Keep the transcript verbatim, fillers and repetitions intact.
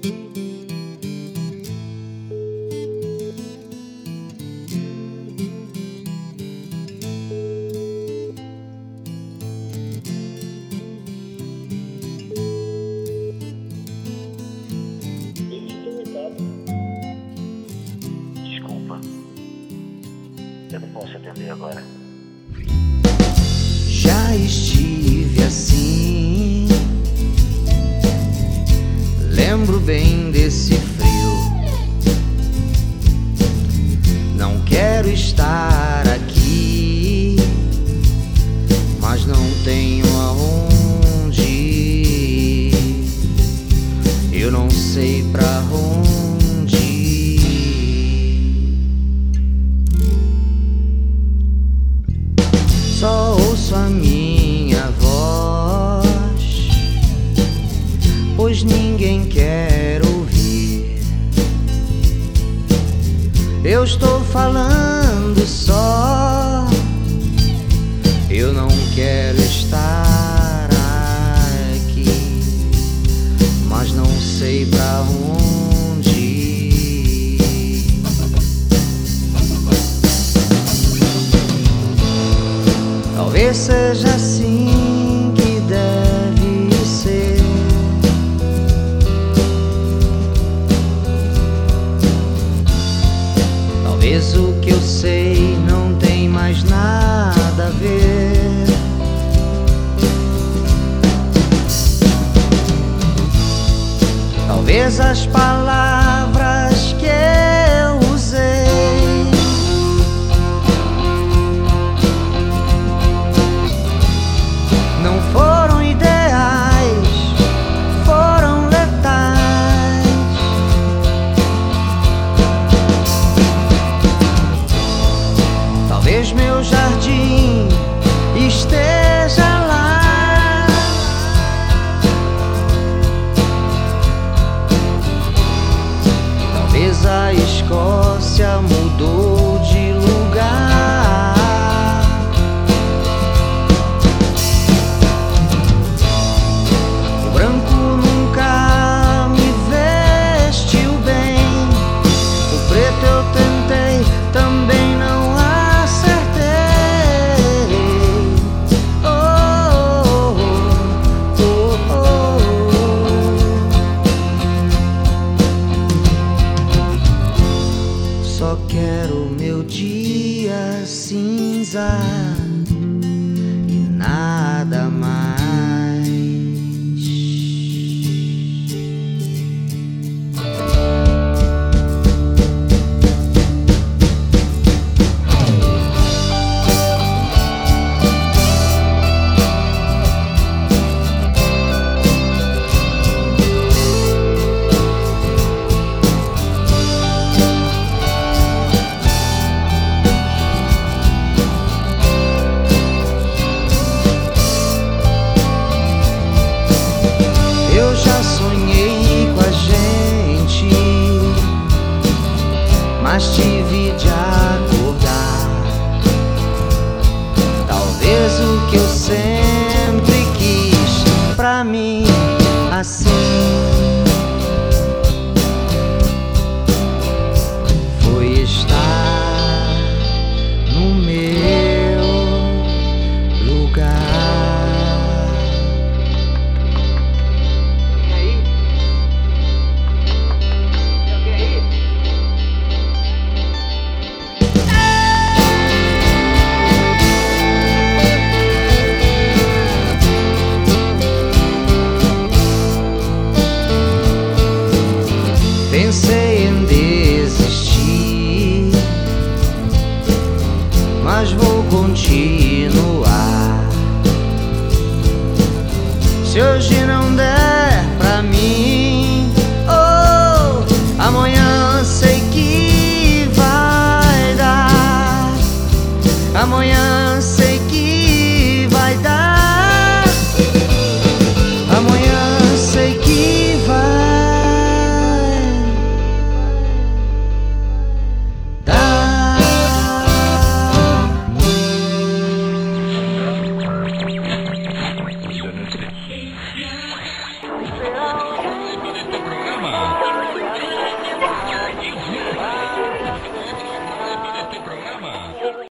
Desculpa, eu não posso atender agora. Já estive assim, lembro bem desse frio. Não quero estar aqui, mas não tenho aonde ir. Eu não sei pra onde ir. Só ouço a minha voz, pois ninguém quer ouvir. Eu estou falando só, eu não quero estar aqui, mas não sei pra onde ir. Talvez seja assim que deve ser. Talvez o que eu sei não tem mais nada a ver. Talvez as palavras que eu usei não foram ideais, foram letais. Talvez meu jardim esteja lá, talvez a Escócia mudou de lugar. O branco nunca me vestiu bem, o preto eu tentei, também não acertei. Oh, oh, oh, oh. Só quero meu dia cinza e nada mais. Eu já sonhei com a gente, mas tive